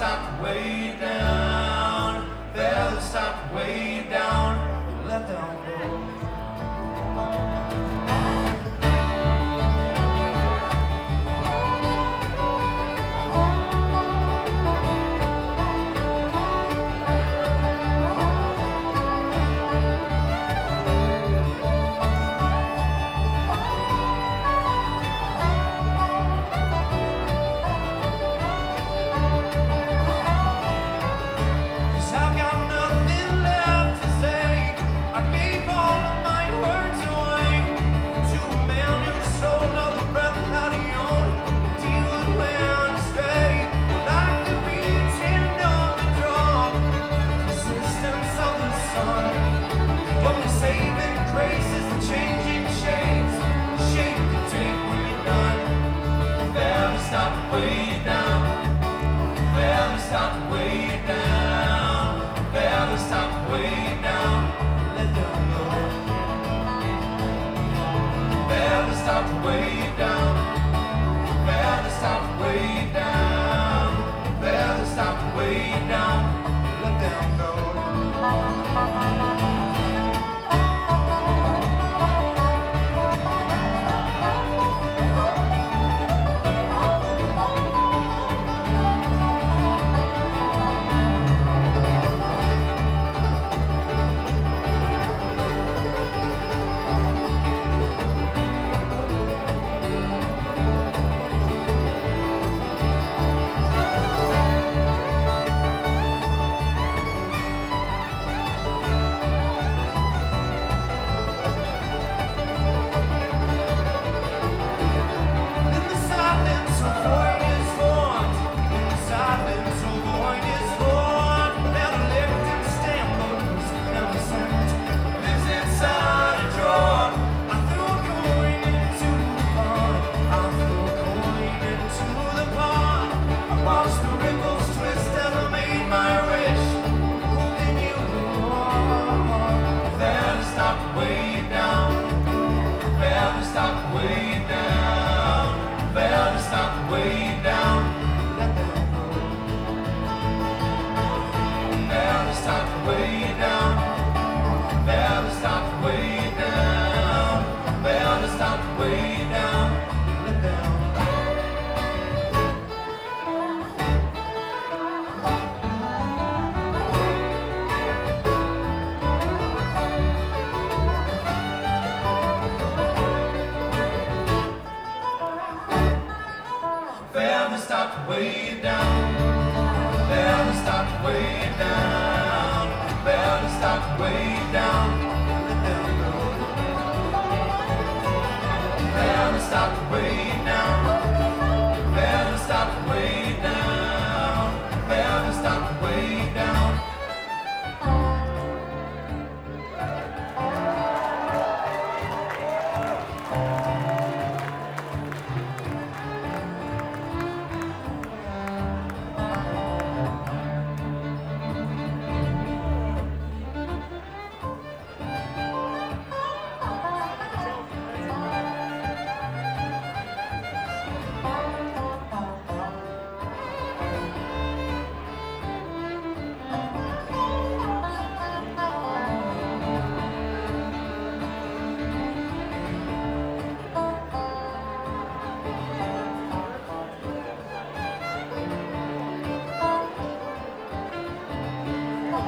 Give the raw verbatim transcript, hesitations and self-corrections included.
stopped way down. Feathers stopped way down. Let them go. Stop way down, better stop way down, let them go. Better stop way down, better stop way down, better stop way down, let them go. Stop way down, better stop way down, let them go. Better stop way down, better stop way down, better stop way down, let them go. Feathers stopped way down, feathers stopped way down.